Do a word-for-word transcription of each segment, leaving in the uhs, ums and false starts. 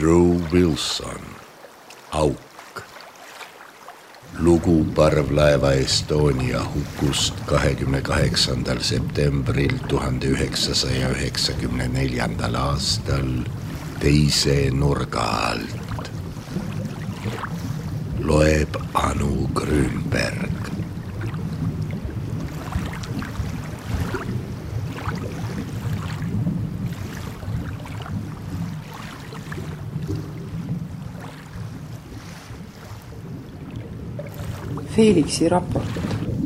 Woodrow Wilson, Auk. Lugu parvlaeva Estonia hukust kahekümne kaheksandal septembril tuhande üheksasaja üheksakümne neljandal aastal teise nurga alt. Loeb Anu Grünberg. Felixi raport.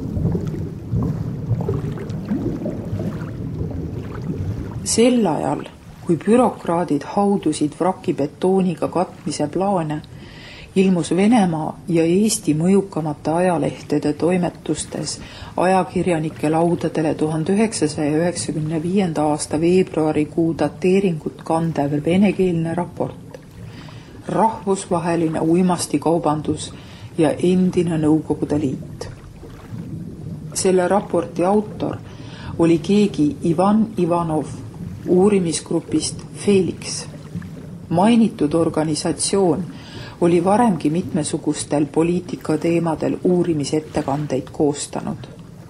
Sel ajal, kui bürokraadid haudusid vraki betooniga katmise plaane, ilmus Venemaa ja Eesti mõjukamate ajalehtede toimetustes ajakirjanike laudadele tuhande üheksasaja üheksakümne viienda aasta veebruarikuu dateeringut kandev venekeelne raport. Rahvusvaheline uimastikaubandus ja endine Nõukogude Liit. Selle raporti autor oli keegi Ivan Ivanov uurimisgrupist Felix. Mainitud organisatsioon oli varemgi mitmesugustel poliitikateemadel uurimisettekandeid koostanud.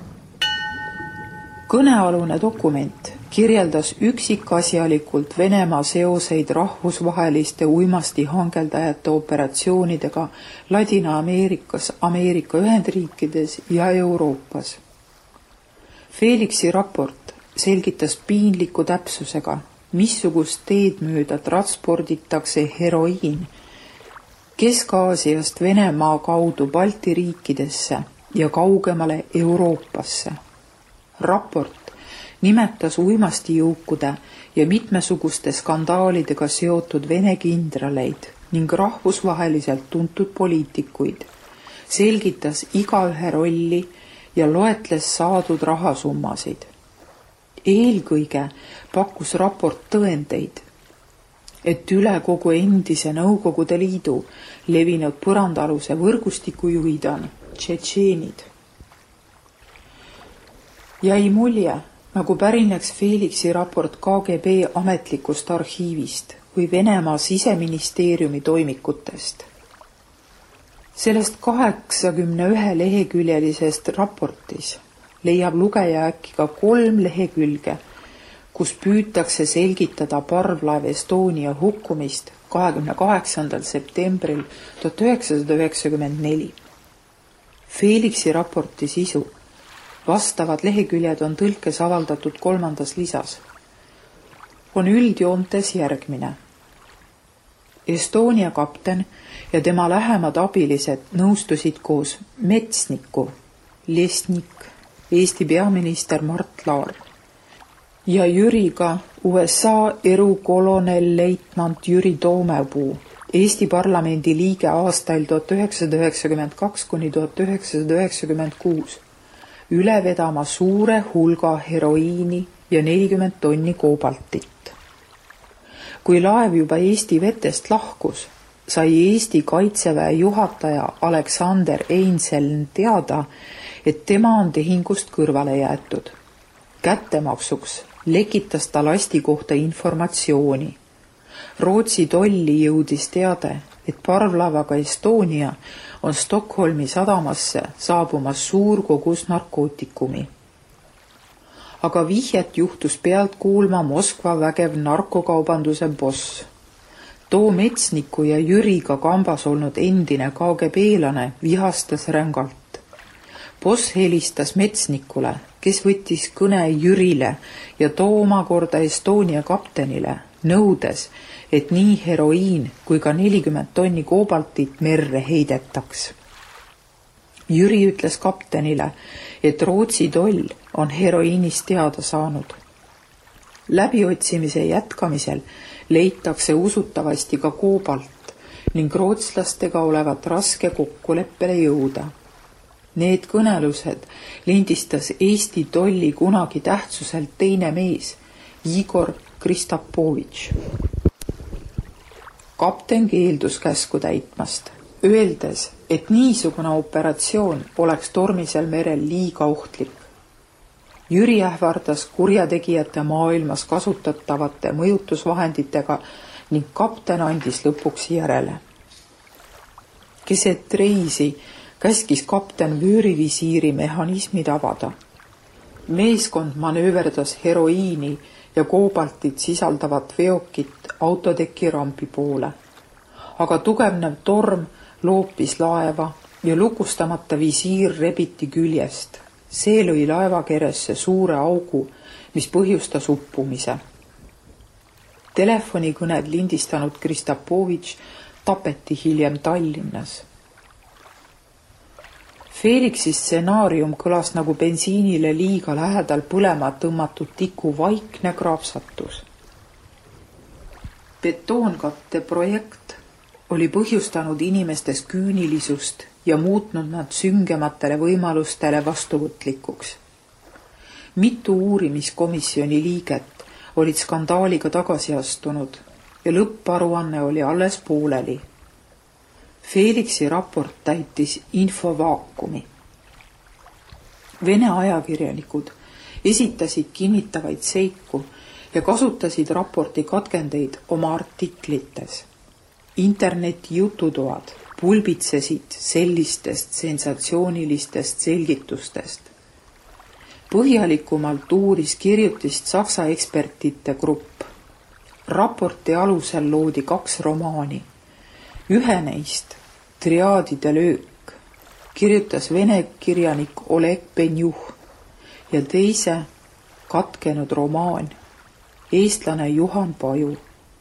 Kõnealune dokument kirjeldas üksikasjalikult Venemaa seoseid rahvusvaheliste uimastihangeldajate operatsioonidega Ladina-Ameerikas, Ameerika Ühendriikides ja Euroopas. Felixi raport selgitas piinliku täpsusega, missugust teed mööda transporditakse heroiin Kesk-Aasiast Venemaa kaudu Balti riikidesse ja kaugemale Euroopasse. Raport nimetas uimastijõukude ja mitmesuguste skandaalidega seotud Vene kindraleid ning rahvusvaheliselt tuntud poliitikuid, selgitas igaühe rolli ja loetles saadud rahasummasid. Eelkõige pakkus raport tõendeid, et üle kogu endise Nõukogude Liidu levinud põrandaluse võrgustikujuhid on tšetšeenid. Jäi mulje, nagu pärineks Felixi raport K G B ametlikust arhiivist või Venemaa siseministeeriumi toimikutest. Sellest kaheksakümne ühe leheküljelisest raportis leiab lugeja äkki ka kolm lehekülge, kus püütakse selgitada parvlaev Estonia hukkumist kahekümne kaheksandal septembril tuhat üheksasada üheksakümmend neli. Felixi raporti sisu. Vastavad leheküljed on tõlkes avaldatud kolmandas lisas. On üldjoontes järgmine. Estonia kapten ja tema lähemad abilised nõustusid koos Metsniku, Lesnik, Eesti peaminister Mart Laar ja Jüriga U S A erukolonel leitnant Jüri Toomepuu, Eesti parlamendi liige aastail tuhat üheksasada üheksakümmend kaks kuni tuhat üheksasada üheksakümmend kuus, üle vedama suure hulga heroiini ja nelikümmend tonni koobaltit. Kui laev juba Eesti vetest lahkus, sai Eesti kaitseväe juhataja Aleksander Einseln teada, et tema on tehingust kõrvale jäetud. Kättemaksuks lekitas ta lasti kohta informatsiooni. Rootsi tolli jõudis teade, et parvlaevaga Estonia on Stockholmi sadamasse saabumas suur kogus narkootikumi. Aga vihjet juhtus pealt kuulma Moskva vägev narkokaubanduse boss. Too Metsniku ja Jüriga kambas olnud endine K G B-lane vihastas rängalt. Boss helistas Metsnikule, kes võttis kõne Jürile ja too omakorda Estonia kaptenile, nõudes, et nii heroiin kui ka nelikümmend tonni koobaltit merre heidetaks. Jüri ütles kaptenile, et Rootsi toll on heroiinist teada saanud. Läbiotsimise jätkamisel leitakse usutavasti ka koobalt ning rootslastega olevat raske kokkuleppele jõuda. Need kõnelused lindistas Eesti tolli kunagi tähtsuselt teine mees, Igor Kristapovitš. Kapten keeldus käsku täitmast, öeldes, et niisugune operatsioon oleks tormisel merel liiga ohtlik. Jüri ähvardas kurjategijate maailmas kasutatavate mõjutusvahenditega ning kapten andis lõpuks järele. Keset reisi käskis kapten vöörivisiiri mehhanismid avada. Meeskond manööverdas heroiini ja koobaltit sisaldavat veokit autoteki rambi poole. Aga tugevnev torm loopis laeva ja lukustamata visiir rebiti küljest. See lõi laevakeresse suure augu, mis põhjustas uppumise. Telefonikõned lindistanud Kristapovitš tapeti hiljem Tallinnas. Felixi stsenaarium kõlas nagu bensiinile liiga lähedal põlema tõmmatud tiku vaikne krapsatus. Betoonkatte projekt oli põhjustanud inimestes küünilisust ja muutnud nad süngematele võimalustele vastuvõtlikuks. Mitu uurimiskomisjoni liiget olid skandaaliga tagasi astunud ja lõpparuanne oli alles pooleli. Felixi raport täitis infovaakumi. Vene ajakirjanikud esitasid kinnitavaid seiku ja kasutasid raporti katkendeid oma artiklites. Interneti jututoad pulbitsesid sellistest sensatsioonilistest selgitustest. Põhjalikumalt uuris kirjutist Saksa ekspertide grupp. Raporti alusel loodi kaks romaani. Ühe neist, Triaadide löök, kirjutas vene kirjanik Oleg Benjuh ja teise katkenud romaan, eestlane Juhan Paju.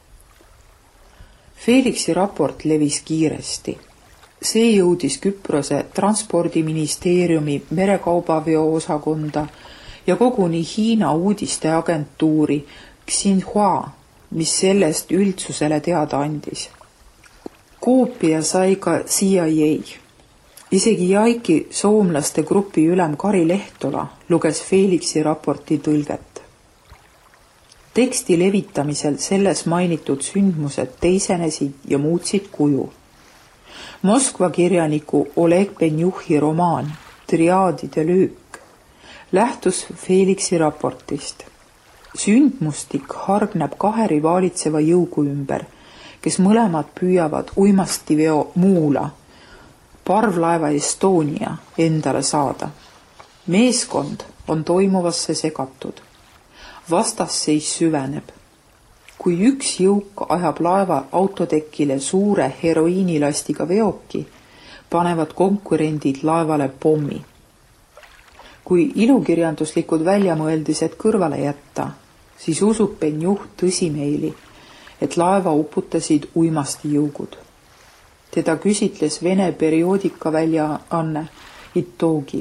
Felixi raport levis kiiresti. See jõudis Küprose transpordiministeeriumi merekaubaveo osakonda ja koguni Hiina uudisteagentuuri Xinhua, mis sellest üldsusele teada andis. Koopia sai ka C I A. Isegi Jaiki soomlaste grupi ülem Kari Lehtola luges Felixi raporti tõlget. Teksti levitamisel selles mainitud sündmused teisenesid ja muutsid kuju. Moskva kirjaniku Oleg Benjuhi romaan Triaadide löök lähtus Felixi raportist. Sündmustik hargneb kahe rivaalitseva jõugu ümber, kes mõlemad püüavad uimastiveo Muula, parvlaeva Estonia endale saada. Meeskond on toimuvasse segatud. Vastasseis süveneb. Kui üks jõuk ajab laeva autotekile suure heroiinilastiga veoki, panevad konkurendid laevale pommi. Kui ilukirjanduslikud väljamõeldised kõrvale jätta, siis usub Benjuh tõsimeeli, et laeva uputasid uimastijõugud. Teda küsitles Vene perioodika väljaanne Itogi.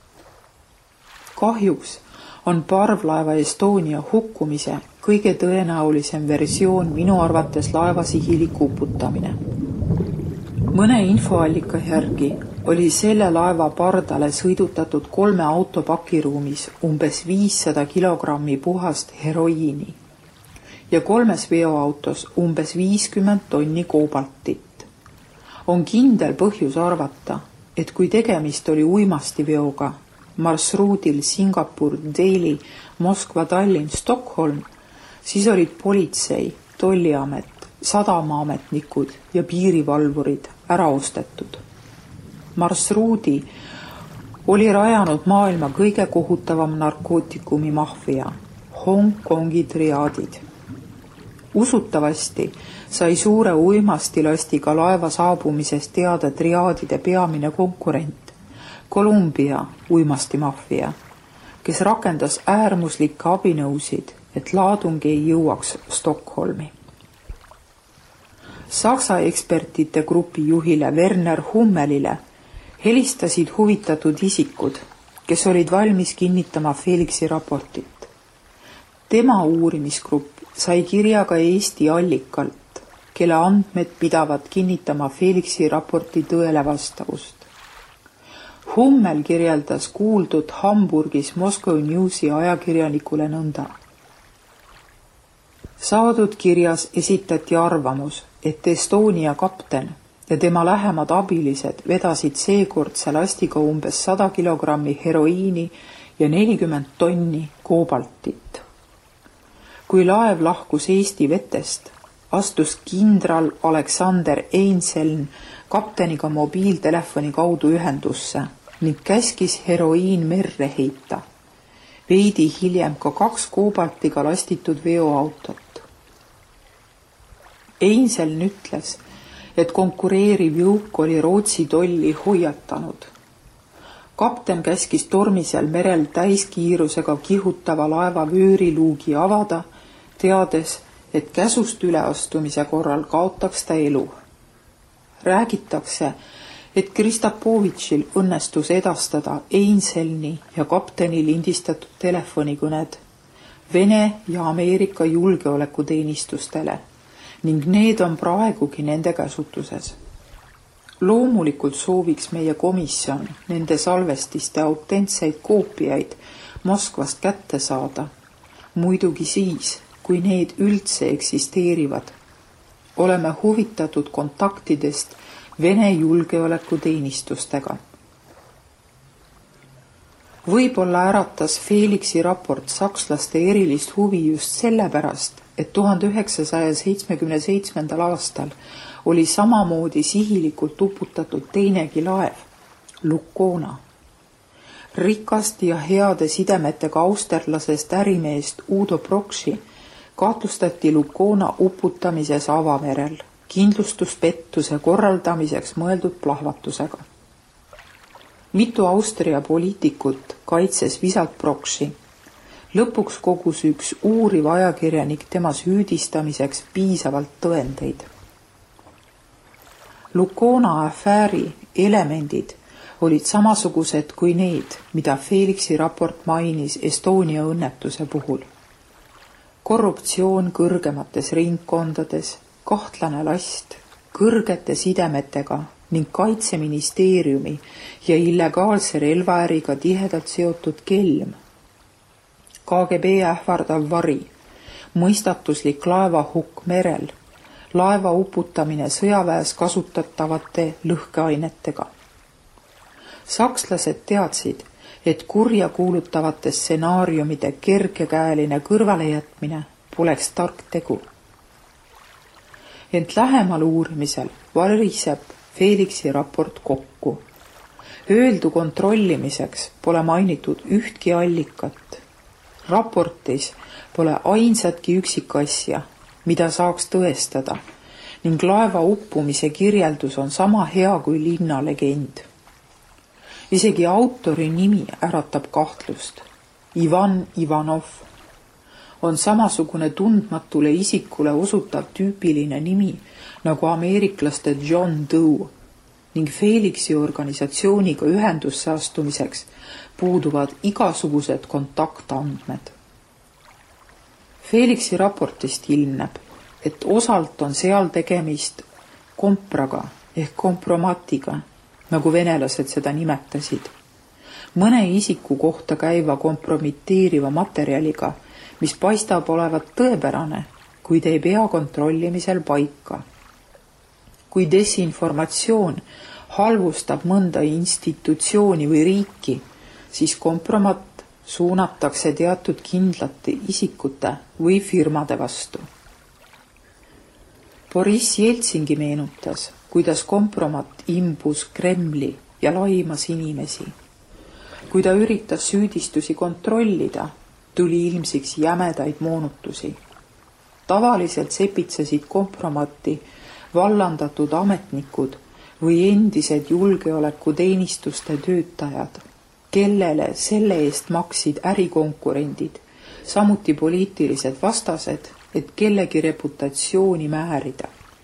Kahjuks on parvlaeva Estonia hukkumise kõige tõenäolisem versioon minu arvates laeva sihilik uputamine. Mõne infoallika järgi oli selle laeva pardale sõidutatud kolme auto pakiruumis umbes viissada kilogrammi puhast heroiini ja kolmes veoautos umbes viiskümmend tonni koobaltit. On kindel põhjus arvata, et kui tegemist oli uimastiveoga marsruudil Singapur, Delhi, Moskva, Tallinn, Stockholm, siis olid politsei, tolliamet, sadamaametnikud ja piirivalvurid ära ostetud. Marsruudi oli rajanud maailma kõige kohutavam narkootikumi mafia, Hong Kongi triaadid. Usutavasti sai suure uimastilastiga laeva saabumisest teada triaadide peamine konkurent, Kolumbia uimastimafia, kes rakendas äärmuslikke abinõusid, et laadung ei jõuaks Stockholmi. Saksa ekspertide grupi juhile Werner Hummelile helistasid huvitatud isikud, kes olid valmis kinnitama Felixi raportit. Tema uurimisgrupp sai kirja ka Eesti allikalt, kelle andmed pidavad kinnitama Felixi raporti tõele vastavust. Hummel kirjeldas kuuldud Hamburgis Moscow Newsi ajakirjanikule nõnda. Saadud kirjas esitati arvamus, et Estonia kapten ja tema lähemad abilised vedasid seekordse lastiga umbes sada kilogrammi heroiini ja nelikümmend tonni koobaltit. Kui laev lahkus Eesti vetest, astus kindral Aleksander Einseln kapteniga mobiiltelefoni kaudu ühendusse ning käskis heroiin merre heita. Veidi hiljem ka kaks koobaltiga lastitud veoautot. Einseln ütles, et konkureeriv jõuk oli Rootsi tolli hoiatanud. Kapten käskis tormisel merel täiskiirusega kihutava laeva vööriluugi avada, teades, et käsust üleastumise korral kaotaks ta elu. Räägitakse, et Kristapovitšil õnnestus edastada Einselni ja kapteni lindistatud telefonikõned Vene ja Ameerika julgeolekuteenistustele ning need on praegugi nende käsutuses. Loomulikult sooviks meie komisjon nende salvestiste autentseid koopiaid Moskvast kätte saada, muidugi siis, kui need üldse eksisteerivad. Oleme huvitatud kontaktidest Vene julgeolekuteenistustega. Võib-olla äratas Felixi raport sakslaste erilist huvi just sellepärast, et tuhande üheksasaja seitsmekümne seitsmendal aastal oli samamoodi sihilikult uputatud teinegi laev, Lukona. Rikast ja heade sidemetega austerlasest ärimeest Udo Proksi kahtlustati Lukona uputamises avamerel, kindlustuspettuse korraldamiseks mõeldud plahvatusega. Mitu Austria poliitikut kaitses visalt Proksi. Lõpuks kogus üks uuriv ajakirjanik tema süüdistamiseks piisavalt tõendeid. Lukona afääri elemendid olid samasugused kui need, mida Felixi raport mainis Estonia õnnetuse puhul. Korruptsioon kõrgemates ringkondades, kahtlane last, kõrgete sidemetega ning kaitseministeeriumi ja illegaalse relvaäriga tihedalt seotud kelm. K G B ähvardav vari, mõistatuslik laevahukk merel, laeva uputamine sõjaväes kasutatavate lõhkeainetega. Sakslased teadsid, et kurja kuulutavate stsenaariumide kergekäeline kõrvalejätmine poleks tark tegu. Ent lähemal uurimisel variseb Felixi raport kokku. Öeldu kontrollimiseks pole mainitud ühtki allikat. Raportis pole ainsatki üksikasja, mida saaks tõestada, ning laeva uppumise kirjeldus on sama hea kui linna legend. Isegi autori nimi äratab kahtlust. Ivan Ivanov on samasugune tundmatule isikule osutav tüüpiline nimi nagu ameeriklaste John Doe ning Felixi organisatsiooniga ühendusse astumiseks puuduvad igasugused kontaktandmed. Felixi raportist ilmneb, et osalt on seal tegemist kompraga ehk kompromatiga, nagu venelased seda nimetasid, mõne isiku kohta käiva kompromiteeriva materjaliga, mis paistab olevat tõepärane, kuid ei pea kontrollimisel paika. Kui desinformatsioon halvustab mõnda institutsiooni või riiki, siis kompromat suunatakse teatud kindlate isikute või firmade vastu. Boris Jeltsingi meenutas, kuidas kompromat imbus Kremli ja laimas inimesi. Kui ta üritas süüdistusi kontrollida, tuli ilmsiks jämedaid moonutusi. Tavaliselt sepitsesid kompromatti vallandatud ametnikud või endised julgeolekuteenistuste töötajad, kellele selle eest maksid ärikonkurendid, samuti poliitilised vastased, et kellegi reputatsiooni määrida.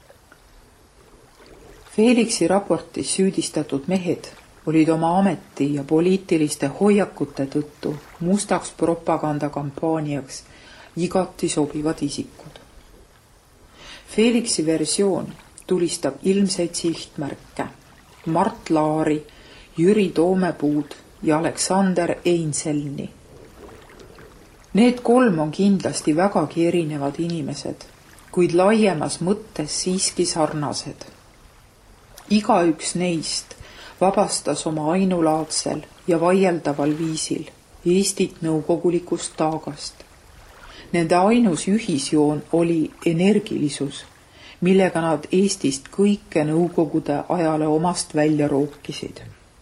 Felixi raportis süüdistatud mehed olid oma ameti ja poliitiliste hoiakute tõttu mustaks propagandakampaaniaks igati sobivad isikud. Felixi versioon tulistab ilmseid sihtmärke Mart Laari, Jüri Toomepuud ja Aleksander Einselni. Need kolm on kindlasti vägagi erinevad inimesed, kuid laiemas mõttes siiski sarnased. Igaüks neist vabastas oma ainulaadsel ja vaieldaval viisil Eestit nõukogulikust taagast. Nende ainus ühisjoon oli energilisus millega nad Eestist kõike nõukogude ajale omast välja rookisid.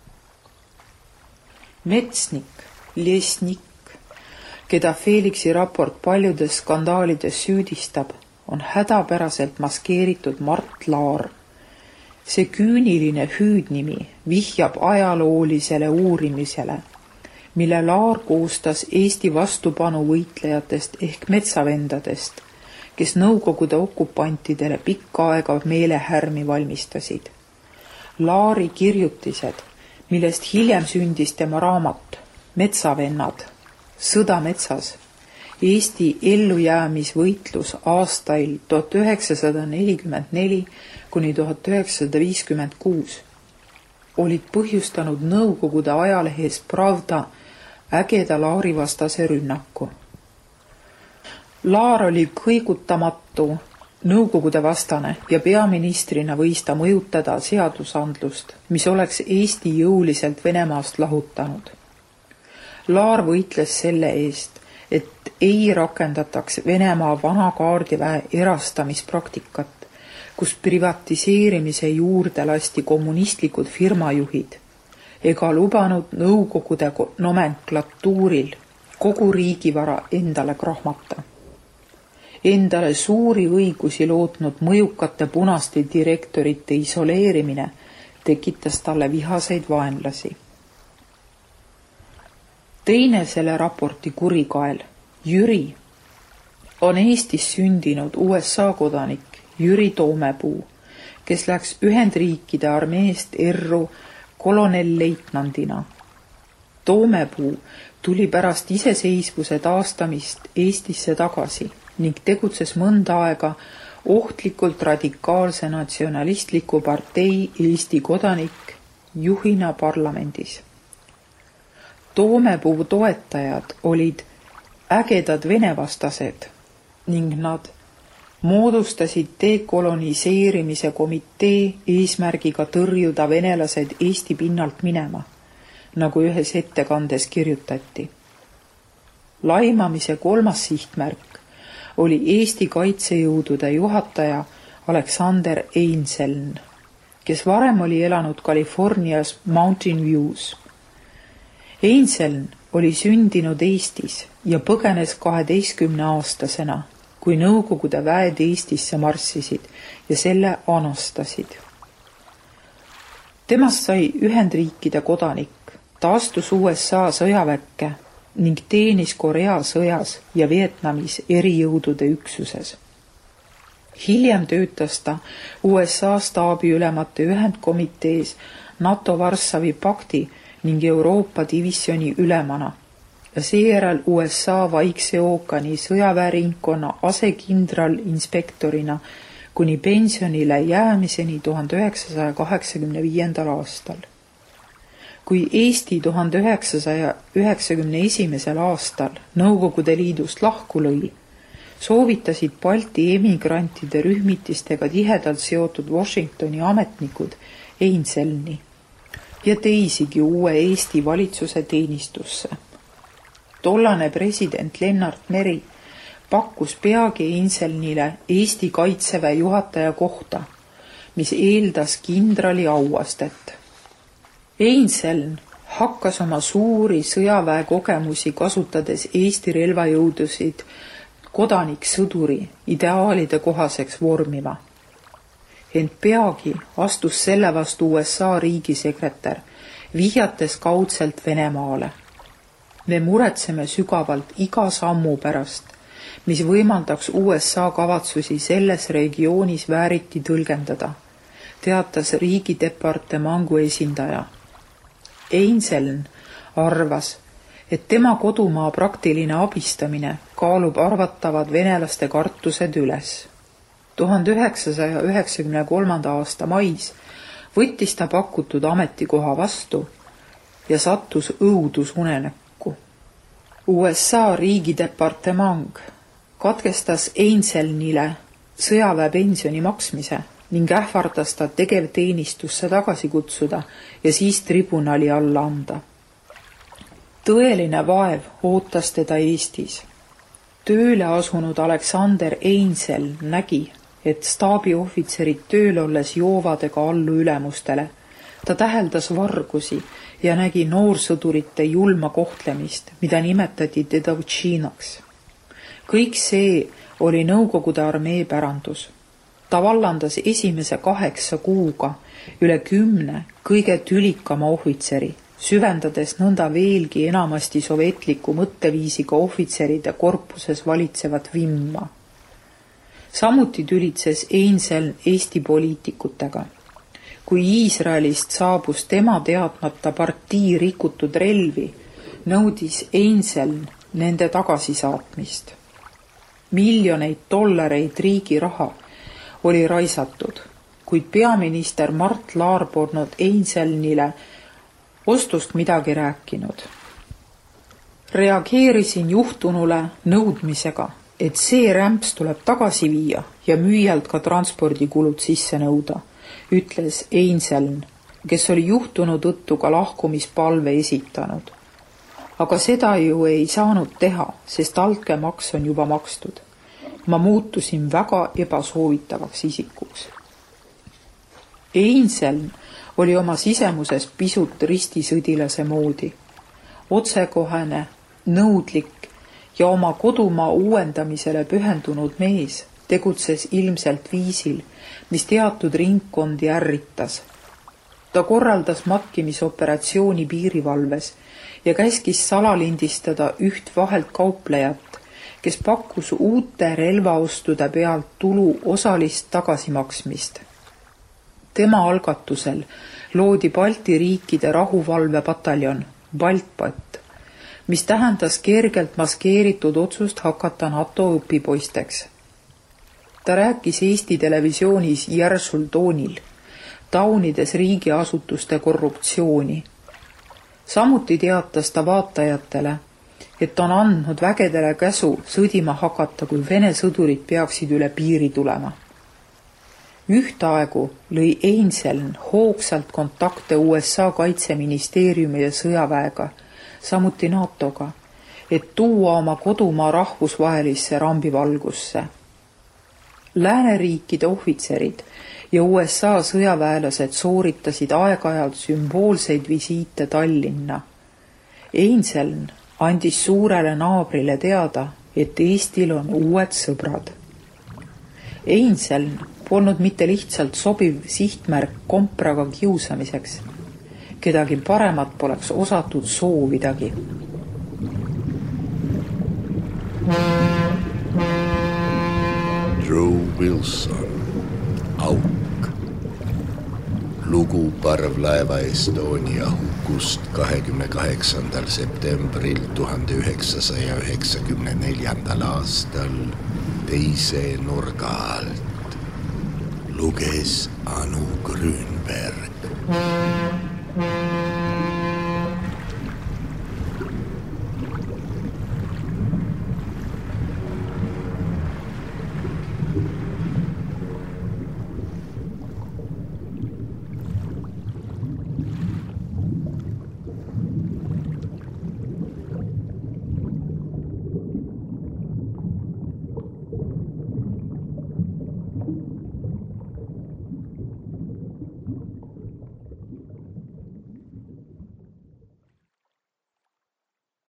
Metsnik, lesnik, keda Felixi raport paljudes skandaalides süüdistab, on hädapäraselt maskeeritud Mart Laar. See küüniline hüüdnimi vihjab ajaloolisele uurimisele, mille Laar koostas Eesti vastupanu võitlejatest ehk metsavendadest, kes nõukogude okupantidele pikka aega meelehärmi valmistasid. Laari kirjutised, millest hiljem sündis tema raamat Metsavennad, sõda metsas, Eesti ellujäämisvõitlus aastail tuhat üheksasada nelikümmend neli kuni tuhat üheksasada viiskümmend kuus, olid põhjustanud nõukogude ajalehes Pravda ägeda Laari vastase rünnaku. Laar oli kõigutamatu nõukogude vastane ja peaministrina võis ta mõjutada seadusandlust, mis oleks Eesti jõuliselt Venemaast lahutanud. Laar võitles selle eest, et ei rakendataks Venemaa vana kaardiväe erastamispraktikat, kus privatiseerimise juurde lasti kommunistlikud firmajuhid ega lubanud nõukogude nomenklatuuril kogu riigivara endale krahmata. Endale suuri õigusi lootnud mõjukate punaste direktorite isoleerimine tekitas talle vihaseid vaenlasi. Teine selle raporti kurikael, Jüri, on Eestis sündinud U S A kodanik Jüri Toomepuu, kes läks Ühendriikide armeest erru kolonelleitnandina. Toomepuu tuli pärast iseseisvuse taastamist Eestisse tagasi ning tegutses mõnda aega ohtlikult radikaalse natsionalistliku partei Eesti kodanik juhina parlamendis. Toomepuu toetajad olid ägedad venevastased ning nad moodustasid dekoloniseerimise komitee eesmärgiga tõrjuda venelased Eesti pinnalt minema, nagu ühes ettekandes kirjutati. Laimamise kolmas sihtmärk oli Eesti kaitsejõudude juhataja Alexander Einseln, kes varem oli elanud Californias Mountain Views. Einseln oli sündinud Eestis ja põgenes kaheteistkümne aastasena, kui nõukogude väed Eestisse marssisid ja selle anastasid. Temast sai Ühendriikide kodanik, ta astus U S A sõjaväkke ning teenis Korea sõjas ja Vietnamis erijõudude üksuses. Hiljem töötas ta U S A staabiülemate ühendkomitees NATO Varssavi pakti ning Euroopa divisjoni ülemana ja seejärel U S A Vaikse ookeani sõjaväeringkonna asekindral inspektorina kuni pensionile jäämiseni tuhande üheksasaja kaheksakümne viiendal aastal. Kui Eesti tuhande üheksasaja üheksakümne esimesel aastal Nõukogude Liidust lahku lõi, soovitasid Balti emigrantide rühmitistega tihedalt seotud Washingtoni ametnikud Einselni ja teisigi uue Eesti valitsuse teenistusse. Tollane president Lennart Meri pakkus peagi Einselnile Eesti kaitseväe juhataja kohta, mis eeldas kindrali auastet. Einseln hakkas oma suuri sõjaväe kogemusi kasutades Eesti relvajõudusid kodaniksõduri ideaalide kohaseks vormima. Ent peagi astus selle vastu U S A riigisekretär, vihjates kaudselt Venemaale. Me muretseme sügavalt iga sammu pärast, mis võimaldaks U S A kavatsusi selles regioonis vääriti tõlgendada, teatas riigidepartemangu esindaja. Einseln arvas, et tema kodumaa praktiline abistamine kaalub arvatavad venelaste kartused üles. tuhande üheksasaja üheksakümne kolmanda aasta mais võttis ta pakutud ametikoha vastu ja sattus õudusunenäkku. U S A riigidepartemang katkestas Einselnile sõjaväepensioni maksmise ning ähvardas ta tegevteenistusse tagasi kutsuda ja siis tribunali alla anda. Tõeline vaev ootas teda Eestis. Tööle asunud Alexander Einseln nägi, et staabiohvitserid tööl olles joovadega allu ülemustele. Ta täheldas vargusi ja nägi noorsõdurite julma kohtlemist, mida nimetati dedovtšinaks. Kõik see oli Nõukogude armee pärandus. Ta vallandas esimese kaheksa kuuga üle kümne kõige tülikama ohvitseri, süvendades nõnda veelgi enamasti sovetliku mõtteviisiga ohvitseride korpuses valitsevat vimma. Samuti tülitses Einseln Eesti poliitikutega. Kui Iisraelist saabus tema teadmata partii rikutud relvi, nõudis Einseln nende tagasisaatmist. Miljoneid dollareid riigi raha oli raisatud, kuid peaminister Mart Laar polnud Einselnile ostust midagi rääkinud. Reageerisin juhtunule nõudmisega, et see rämps tuleb tagasi viia ja müüjalt ka transpordikulud sisse nõuda, ütles Einseln, kes oli juhtunu tõttu ka lahkumispalve esitanud. Aga seda ju ei saanud teha, sest altkäemaks on juba makstud. Ma muutusin väga ebasoovitavaks isikuks. Einseln oli oma sisemuses pisut ristisõdilase moodi. Otsekohene, nõudlik ja oma kodumaa uuendamisele pühendunud mees tegutses ilmselt viisil, mis teatud ringkondi ärritas. Ta korraldas matkimisoperatsiooni piirivalves ja käskis salalindistada üht vahelt kauplejat, kes pakkus uute relvaostude pealt tulu osalist tagasimaksmist. Tema algatusel loodi Balti riikide rahuvalvepataljon Baltpat, mis tähendas kergelt maskeeritud otsust hakata NATO õpipoisteks. Ta rääkis Eesti televisioonis järsul toonil, taunides riigiasutuste korruptsiooni. Samuti teatas ta vaatajatele, et on andnud vägedele käsu sõdima hakata, kui Vene sõdurid peaksid üle piiri tulema. Ühtaegu lõi Einseln hoogsalt kontakte U S A kaitseministeeriumi ja sõjaväega, samuti NATOga, et tuua oma kodumaa rahvusvahelisse rambivalgusse. Lääneriikide ohvitserid ja U S A sõjaväelased sooritasid aeg-ajalt sümboolseid visiite Tallinna. Einseln andis suurele naabrile teada, et Eestil on uued sõbrad. Einseln polnud mitte lihtsalt sobiv sihtmärk kompraga kiusamiseks. Kedagi paremat poleks osatud soovidagi. Drew Wilson, Auk. Lugu parvlaeva Estonia hukust kahekümne kaheksandal septembril tuhande üheksasaja üheksakümne neljandal aastal teise nurga alt. Luges Anu Grünberg.